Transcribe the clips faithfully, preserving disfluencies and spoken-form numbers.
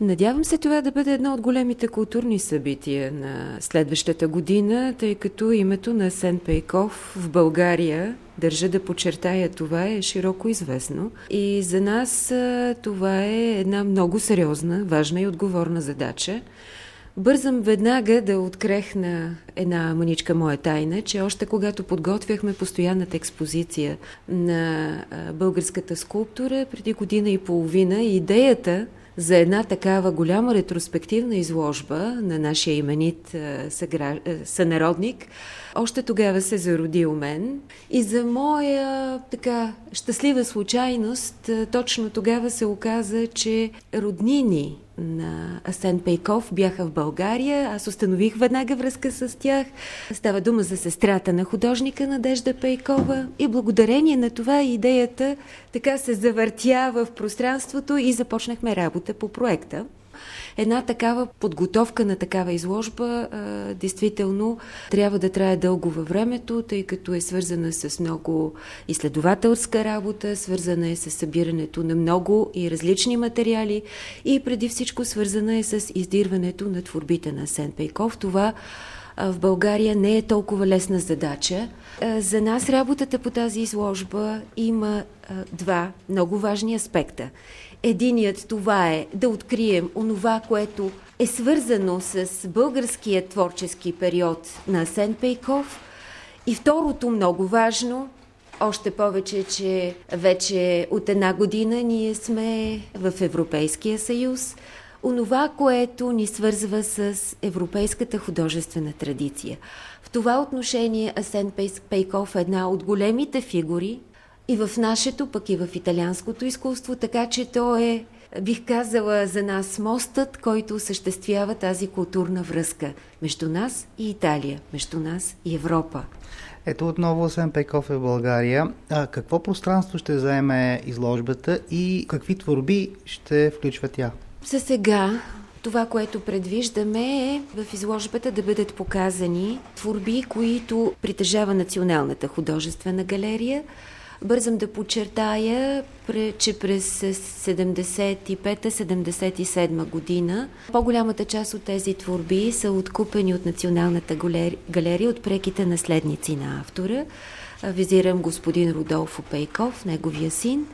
Надявам се това да бъде едно от големите културни събития на следващата година, тъй като името на Асен Пейков в България, държа да подчертая, това е широко известно. И за нас това е една много сериозна, важна и отговорна задача. Бързам веднага да открехна една мъничка моя тайна, че още когато подготвяхме постоянната експозиция на българската скулптура преди година и половина, идеята за една такава голяма ретроспективна изложба на нашия именит съгра... сънародник още тогава се зароди у мен. И за моя така щастлива случайност, точно тогава се оказа, че роднини на Асен Пейков бяха в България. Аз установих веднага връзка с тях. Става дума за сестрата на художника Надежда Пейкова и благодарение на това идеята така се завъртя в пространството и започнахме работа по проекта. Една такава подготовка на такава изложба а, действително трябва да трае дълго във времето, тъй като е свързана с много изследователска работа, свързана е с събирането на много и различни материали и преди всичко свързана е с издирването на творбите на Асен Пейков. Това а, в България не е толкова лесна задача. А, за нас работата по тази изложба има а, два много важни аспекта. Единият това е да открием онова, което е свързано с българския творчески период на Асен Пейков. И второто много важно, още повече, че вече от една година ние сме в Европейския съюз, онова, което ни свързва с европейската художествена традиция. В това отношение Асен Пейков е една от големите фигури и в нашето, пък и в италианското изкуство, така че то е, бих казала, за нас мостът, който осъществява тази културна връзка между нас и Италия, между нас и Европа. Ето отново Асен Пейков е в България. А какво пространство ще заеме изложбата и какви творби ще включва тя? За сега това, което предвиждаме е в изложбата да бъдат показани творби, които притежава Националната художествена галерия. Бързам да подчертая, че през седемдесет и пета седемдесет и седма година по-голямата част от тези творби са откупени от Националната галерия от преките наследници на автора. Визирам господин Родолфо Пейков, неговия син.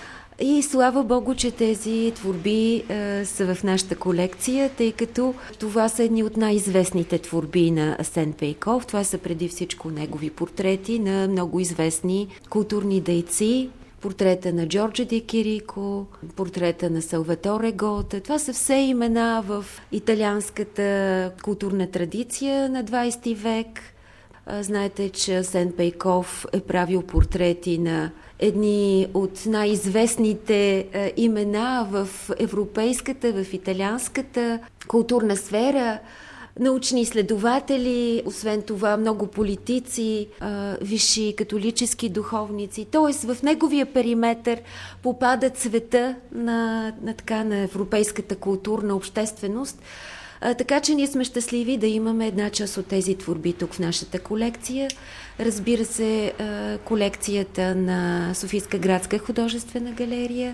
И слава Богу, че тези творби е, са в нашата колекция, тъй като това са едни от най-известните творби на Асен Пейков. Това са преди всичко негови портрети на много известни културни дейци. Портрета на Джорджо Ди Кирико, портрета на Салваторе Гота. Това са все имена в италианската културна традиция на двайсети век. Знаете, че Асен Пейков е правил портрети на едни от най-известните е, имена в европейската, в италианската културна сфера, научни изследователи, освен това много политици, е, висши католически духовници. Тоест в неговия периметър попада цвета на, на, така, на европейската културна общественост. А, така че ние сме щастливи да имаме една част от тези творби тук в нашата колекция. Разбира се, а, колекцията на Софийска градска художествена галерия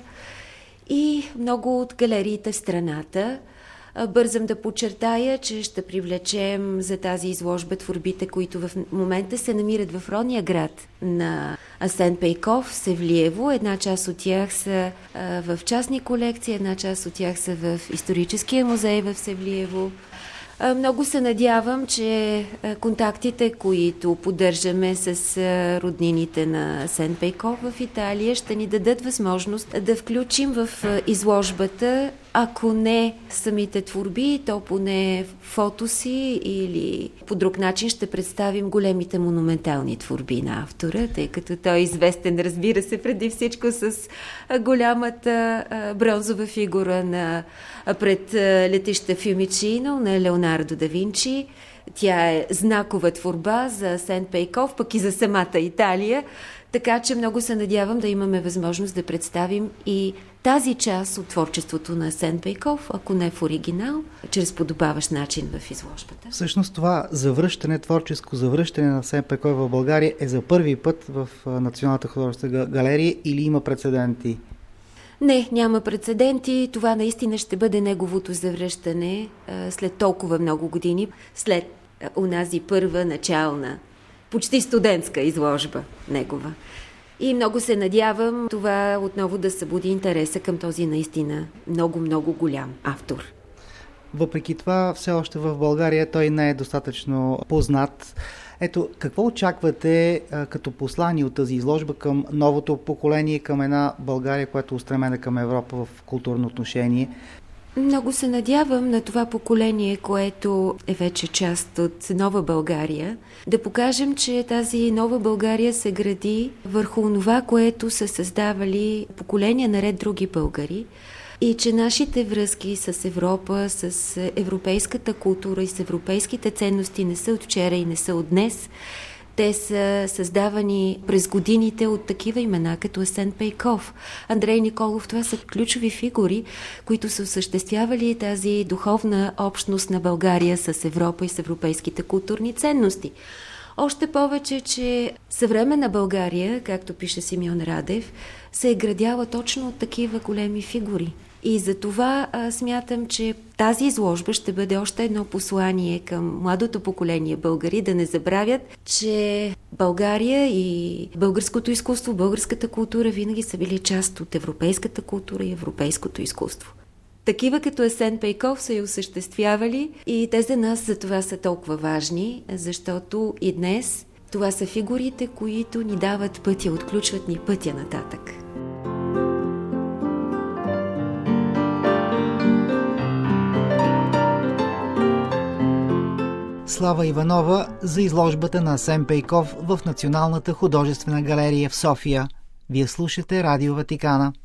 и много от галериите в страната. А, бързам да подчертая, че ще привлечем за тази изложба творбите, които в момента се намират в родния град на Асен Пейков, Севлиево. Една част от тях са а, в частни колекции, една част от тях са в историческия музей в Севлиево. А, много се надявам, че а, контактите, които поддържаме с а, роднините на Асен Пейков в Италия, ще ни дадат възможност да включим в а, изложбата, ако не самите творби, то поне фотоси или по друг начин ще представим големите монументални творби на автора, тъй като той е известен, разбира се, преди всичко с голямата бронзова фигура на пред летище Фюмичино на Леонардо да Винчи. Тя е знакова творба за Асен Пейков, пък и за самата Италия. Така че много се надявам да имаме възможност да представим и тази част от творчеството на Асен Пейков, ако не в оригинал, чрез подобаващ начин в изложбата. Всъщност това завръщане, творческо завръщане на Асен Пейков в България е за първи път в Националната художествена галерия или има прецеденти? Не, няма прецеденти. Това наистина ще бъде неговото завръщане а, след толкова много години, след а, унази първа начална, почти студентска изложба негова. И много се надявам това отново да събуди интереса към този наистина много-много голям автор. Въпреки това, все още в България той не е достатъчно познат. Ето, какво очаквате а, като послание от тази изложба към новото поколение, към една България, която е устремена към Европа в културно отношение? Много се надявам на това поколение, което е вече част от нова България, да покажем, че тази нова България се гради върху това, което са създавали поколения наред други българи, и че нашите връзки с Европа, с европейската култура и с европейските ценности не са от вчера и не са от днес. Те са създавани през годините от такива имена, като Асен Пейков, Андрей Николов. Това са ключови фигури, които са осъществявали тази духовна общност на България с Европа и с европейските културни ценности. Още повече, че съвременна България, както пише Симеон Радев, се е градяла точно от такива големи фигури. И за това а, смятам, че тази изложба ще бъде още едно послание към младото поколение българи, да не забравят, че България и българското изкуство, българската култура винаги са били част от европейската култура и европейското изкуство. Такива като Асен Пейков са я осъществявали и те за нас за това са толкова важни, защото и днес това са фигурите, които ни дават пътя, отключват ни пътя нататък. Слава Иванова за изложбата на Асен Пейков в Националната художествена галерия в София. Вие слушате Радио Ватикана.